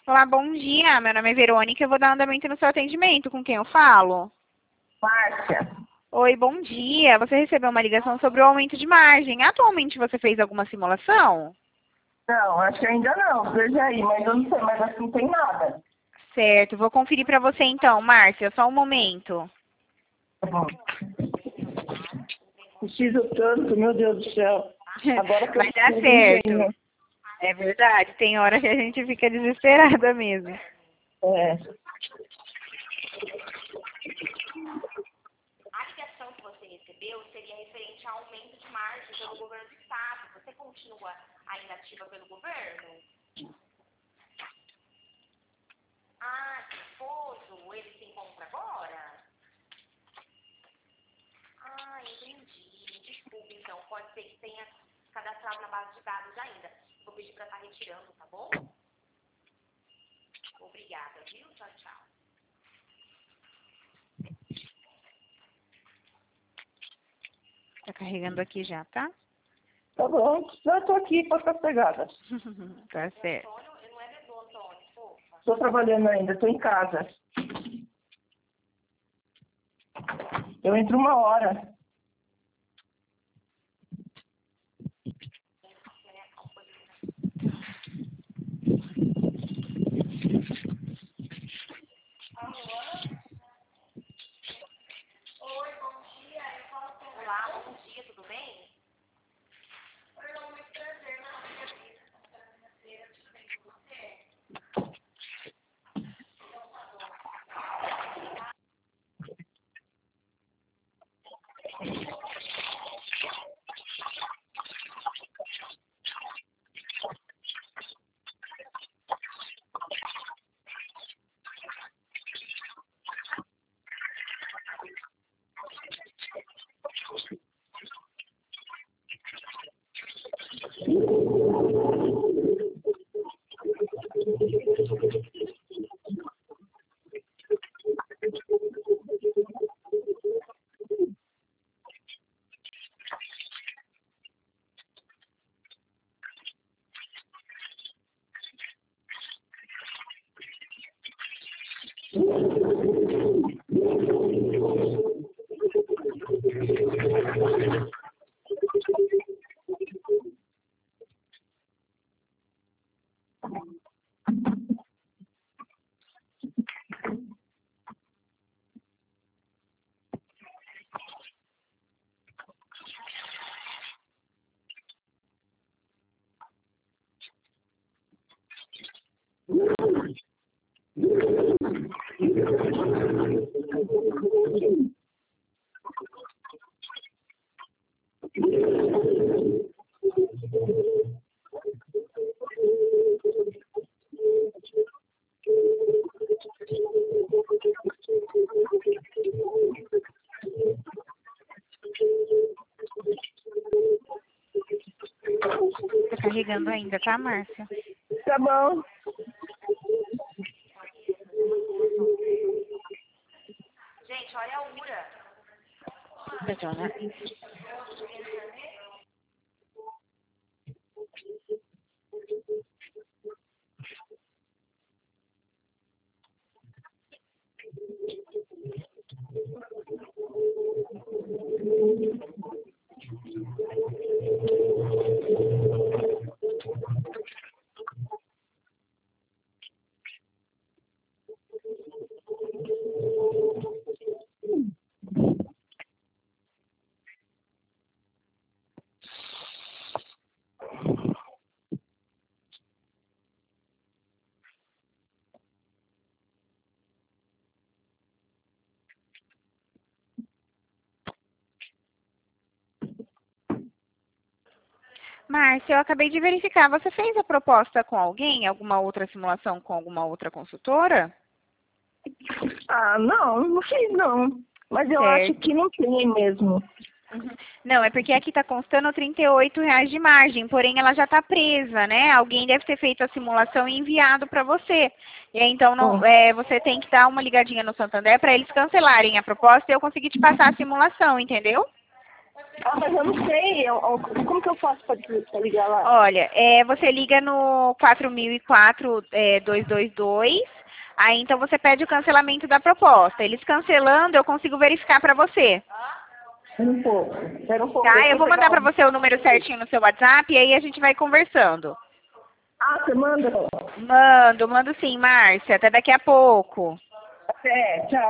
Olá, bom dia. Meu nome é Verônica. Eu vou dar andamento no seu atendimento. Com quem eu falo? Márcia. Oi, bom dia. Você recebeu uma ligação sobre o aumento de margem. Atualmente você fez alguma simulação? Não, acho que ainda não. Veja aí, mas eu não sei, mas acho que não tem nada. Certo, vou conferir para você então, Márcia. Só um momento. Tá bom. Preciso tanto, meu Deus do céu. Agora que Vai eu dar preciso certo. engenho. É verdade. Tem hora que a gente fica desesperada mesmo. É. A ligação que você recebeu seria referente ao aumento de margem pelo governo do estado. Você continua ainda ativa pelo governo? Ah, que esposo, ele se encontra agora? Ah, entendi. Desculpe, então. Pode ser que tenha cadastrado na base de dados ainda. Vou pedir para estar retirando, tá bom? Obrigada, viu? Tchau, tchau. Tá carregando aqui já, tá? Tá bom. Já tô aqui, pode ficar pegada. Tá certo. Antônio, não é bebê, Antônio, fofa. Tô trabalhando ainda, tô em casa. Eu entro 1 hora. Olá, bom dia, tudo bem? Tá carregando ainda, tá, Márcia? Tá bom. Gente, olha a URA. Perdona. Márcia, eu acabei de verificar. Você fez a proposta com alguém? Alguma outra simulação com alguma outra consultora? Ah, não fiz não. Mas eu Certo. acho que não tem mesmo. Uhum. Não, é porque aqui está constando R$ 38 de margem, porém ela já está presa, né? Alguém deve ter feito a simulação e enviado para você. E aí, então não, você tem que dar uma ligadinha no Santander para eles cancelarem a proposta e eu conseguir te passar a simulação, entendeu? Ah, mas eu não sei. Como que eu faço pra ligar lá? Olha, você liga no 4004 222, aí então você pede o cancelamento da proposta. Eles cancelando, eu consigo verificar para você. Espera um pouco. Espera um pouco. Tá? deixa Eu vou mandar pegar para você o número certinho no seu WhatsApp e aí a gente vai conversando. Ah, você manda? Mando sim, Márcia. Até daqui a pouco. Até, tchau.